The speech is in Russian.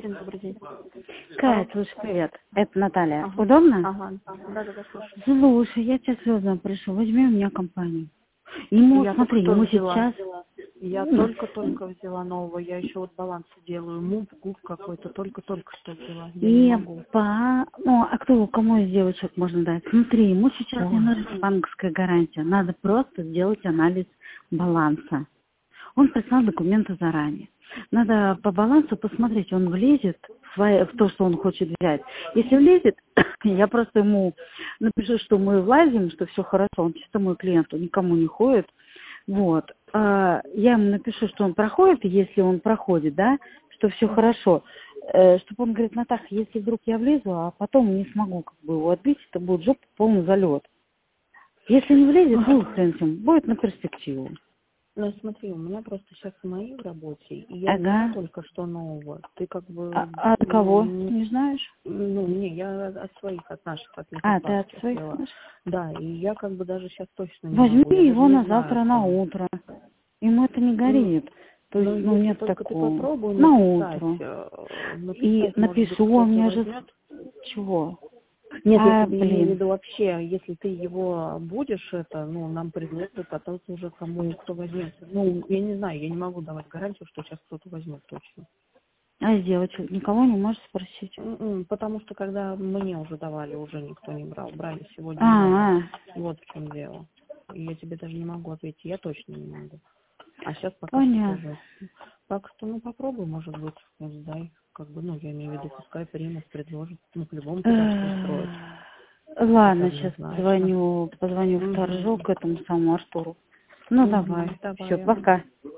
Екатерина, добрый день. Кать, слушай, привет. Это Наталья. Ага. Удобно? Ага. Да, слушаю. Слушай, я тебя слезно прошу, возьми у меня компанию. Ему, Я смотри, только ему взяла. сейчас... Я только взяла нового. Я еще вот балансы делаю. Мув, губ какой-то. Только что взяла. Я не могу. Ну, а кому из девочек можно дать? Смотри, ему сейчас не Ой. нужна банковская гарантия. Надо просто сделать анализ баланса. Он прислал документы заранее. Надо по балансу посмотреть, он влезет в то, что он хочет взять. Если влезет, я просто ему напишу, что мы влазим, что все хорошо, он чисто мой клиент, он никому не ходит. Вот. Я ему напишу, что он проходит, и если он проходит, да, что все хорошо. Чтобы он говорит, Натаха, если вдруг я влезу, а потом не смогу его отбить, это будет жопа полный залет. Если не влезет, ну, хрен с ним, будет на перспективу. Ну, смотри, у меня просто сейчас мои в работе, и я Ага. взяла только что нового. Ты как бы... А от кого? Не знаешь? Я от своих, от наших, от Ты от Лихославских своих? взяла. Да, и я как бы даже сейчас точно не Возьми могу. Я его даже не на знаю, завтра на там. утро. Ему это не горит. То есть, Если нет только ты такого. попробуй На написать, утро. И может быть, напишу, кто-то у меня же... возьмет. Чего? Нет, я тебе имею в Блин. виду вообще, если ты его будешь, нам предложат, потом уже кто возьмет. Я не знаю, я не могу давать гарантию, что сейчас кто-то возьмет точно. А из девочек никого не можешь спросить? Потому что когда мне уже давали, уже никто не брал. Брали сегодня. Вот в чем дело. И я тебе даже не могу ответить, я точно не могу. А сейчас пока Понятно. что тоже. Так что, попробуй, может быть, сдай. Я имею в виду, пускай примут, предложат. По-любому тебя все устроит. Ладно, Хотя бы сейчас однозначно. позвоню в Торжок, к этому самому Артуру. Ну, давай. Давай. Все, пока.